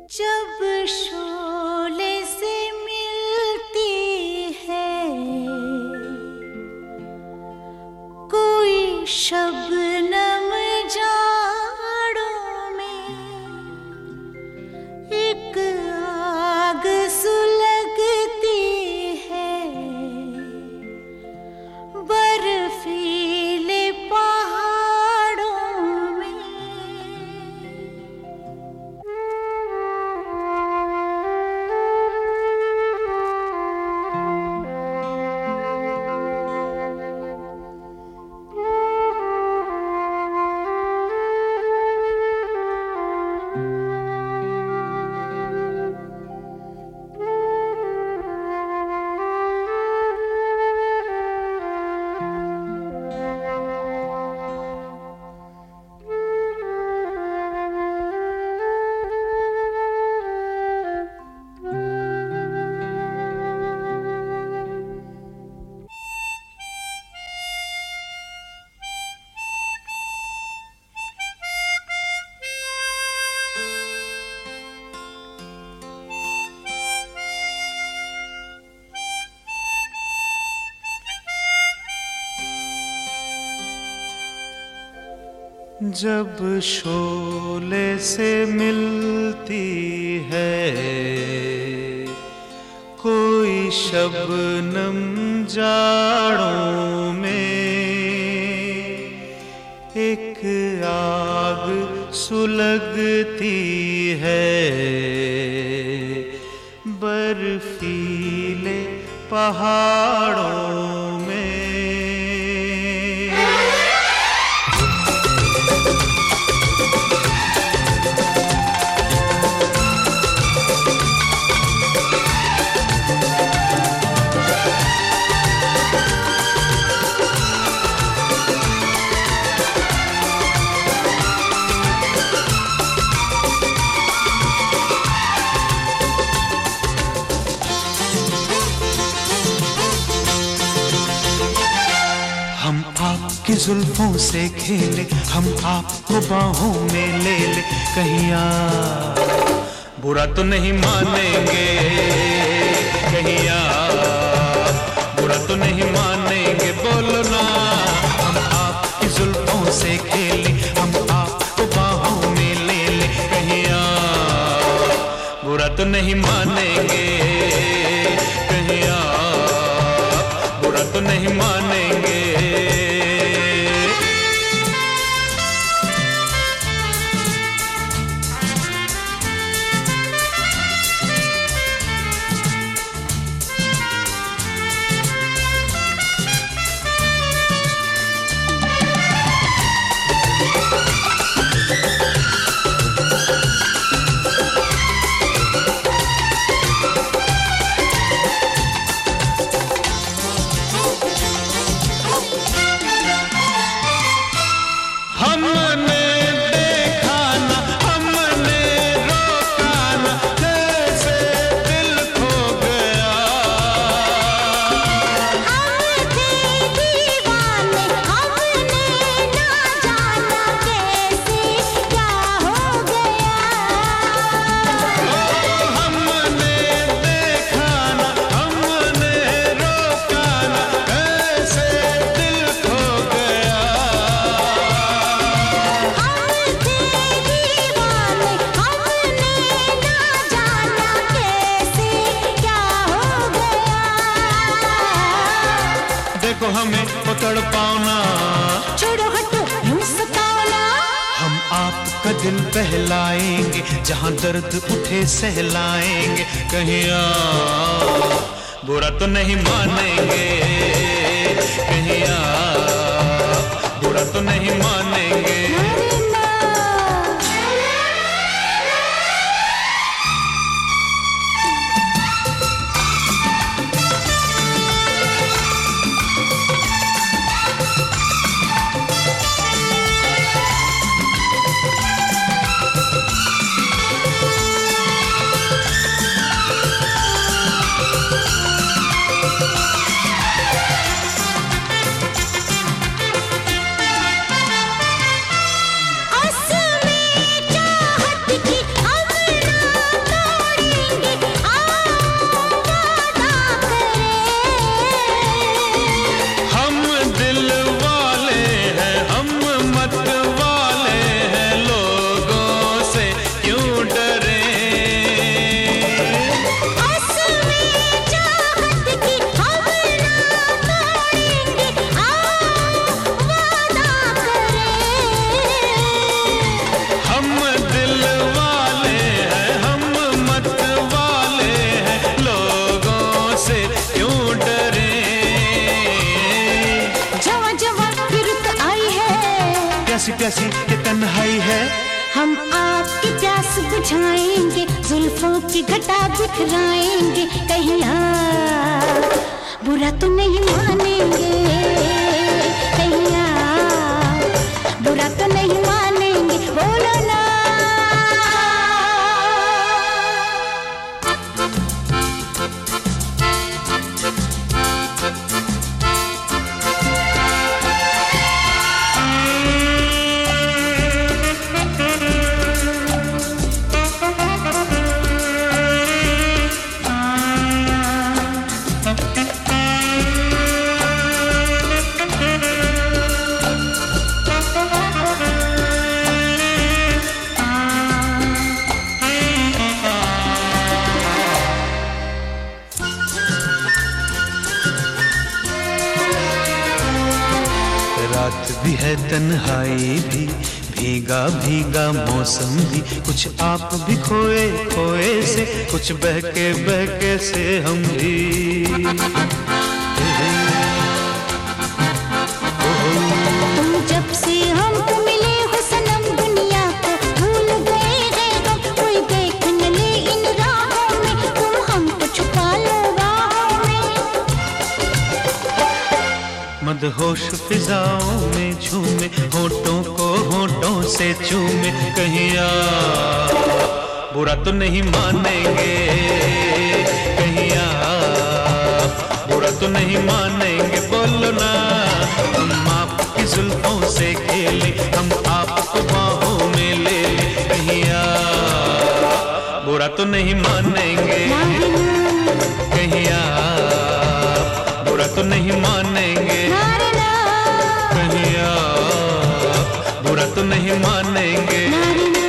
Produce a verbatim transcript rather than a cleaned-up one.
जब शोले से मिलती है कोई शबनम जाड़ों में, एक आग सुलगती है बर्फीले पहाड़ों में। जब शोले से मिलती है कोई शबनम जाड़ों में, एक आग सुलगती है बर्फीले पहाड़ों में। हम आपकी जुल्फों से खेले, हम आपको बाहों में ले ले, कहीं आप बुरा तो नहीं मानेंगे, कहीं आप बुरा तो नहीं मानेंगे, बोलो ना। हम आपकी जुल्फों से खेले, हम आपको बाहों में ले ले, कहीं आप बुरा तो नहीं मानेंगे, कहीं आप बुरा तो नहीं मानेंगे। देखो हमें पकड़ पाओना, छोड़ो हटो यूं सताओ ना। हम आपका दिल बहलाएंगे, जहां दर्द उठे सहलाएंगे, कहीं आप बुरा तो नहीं मानेंगे, कहीं आप बुरा तो नहीं मानेंगे। प्यासी प्यासी ये तन्हाई है। हम आपकी प्यास बुझाएंगे, जुल्फों की घटा बिखराएंगे, कहीं आप बुरा तो नहीं मानेंगे, कहीं आप बुरा तो नहीं मानेंगे, बोलो ना। रात भी है तन्हाई भी, भीगा भीगा मौसम भी, कुछ आप भी खोए खोए से, कुछ बहके बहके से हम भी। तुम जब से हमको मिले हो सनम, दुनिया को भूल गए हैं हम, कोई देख न ले इन राहों में, तुम हमको छुपा लो राहों में। मदहोश फिजाओं में झूमे, होठों को होठों से चूमे, कहीं आप बुरा तो नहीं मानेंगे, कहीं आप बुरा तो नहीं मानेंगे, बोलो ना। हम आपकी जुल्फों से खेले, हम आपको बाहों में ले ले, कहीं आप बुरा तो नहीं मानेंगे, कहीं आप बुरा तो नहीं मानेंगे, कहीं आप बुरा तो नहीं मानेंगे।